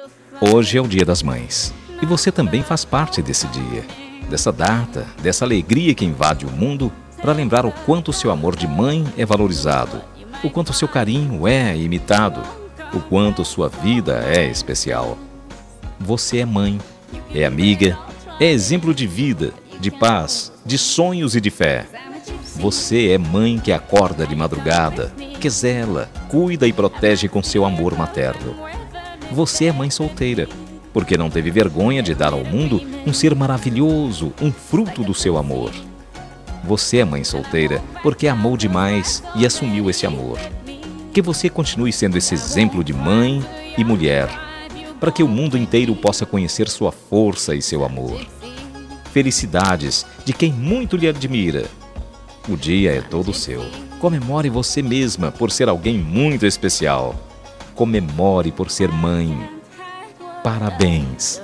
Hoje é o Dia das Mães e você também faz parte desse dia, dessa data, dessa alegria que invade o mundo para lembrar o quanto o seu amor de mãe é valorizado, o quanto o seu carinho é imitado, o quanto sua vida é especial. Você é mãe, é amiga, é exemplo de vida, de paz, de sonhos e de fé. Você é mãe que acorda de madrugada, que zela, cuida e protege com seu amor materno. Você é mãe solteira, porque não teve vergonha de dar ao mundo um ser maravilhoso, um fruto do seu amor. Você é mãe solteira porque amou demais e assumiu esse amor. Que você continue sendo esse exemplo de mãe e mulher, para que o mundo inteiro possa conhecer sua força e seu amor. Felicidades de quem muito lhe admira. O dia é todo seu. Comemore você mesma por ser alguém muito especial. Comemore por ser mãe. Parabéns!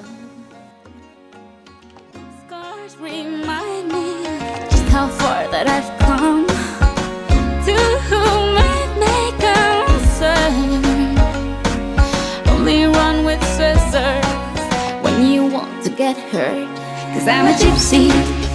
How far that I've come to make concern. Only run with scissors when you want to get hurt. 'Cause I'm a gypsy.